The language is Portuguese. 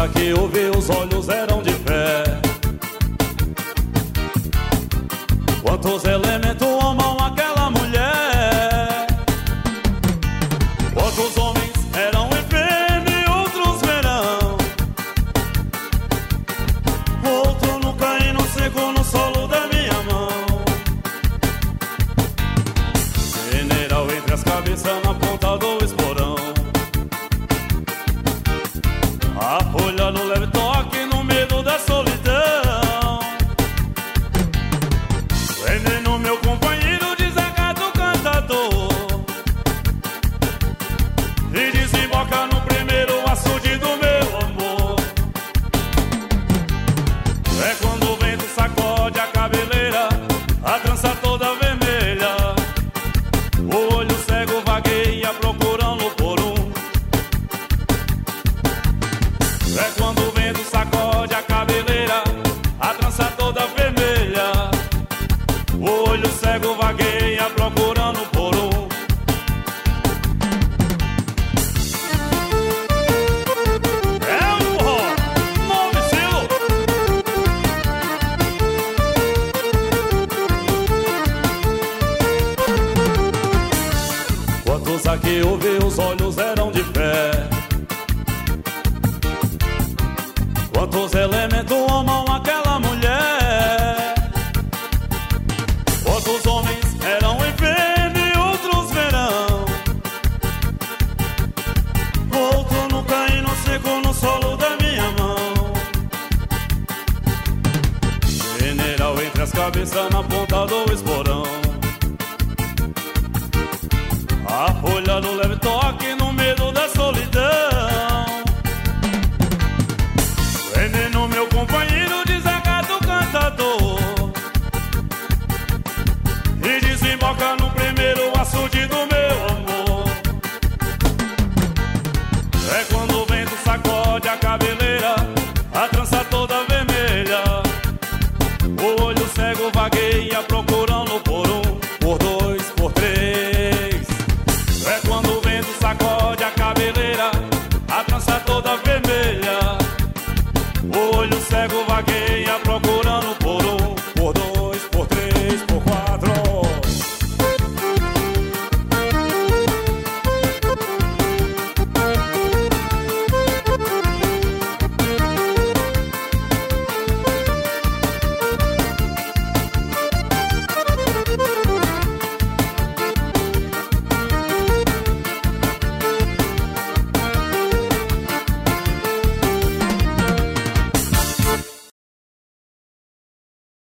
coisa que eu vi, os olhos eram de fé. Quantos elementos amam aquela mulher? Quantos homens eram inferno e outros verão? Outro no cair no seco no solo da minha mão. General entre as cabeças na ponta do esporão. A folha no leve toque no medo da solidão. Veneno, meu companheiro desagado cantador, e desemboca no primeiro açude do meu amor. É quando o vento sacode a cabeleira, a trança toda vermelha, o olho cego vagueia procurando por um. É quando o vento sacode a cabeleira, a trança toda vermelha, o olho cego vagueia procurando por um. É um forró, novo estilo. Quantos aqui eu vi, os olhos eram de fé. Quantos elementos amam aquela mulher? Quantos homens eram inferno e outros verão? Outro no cair no seco no solo da minha mão. General entre as cabeças na ponta do esporão. A folha no leve toque no medo da solidão. Veneno, meu companheiro desagado cantador, e desemboca no primeiro açude do meu amor. É quando o vento sacode a cabeleira, a trança toda vermelha, o olho cego vagueia procurando por um, por dois, por três. É quando o vento sacode a cabeleira, a trança toda vermelha, o olho cego vagueia procurando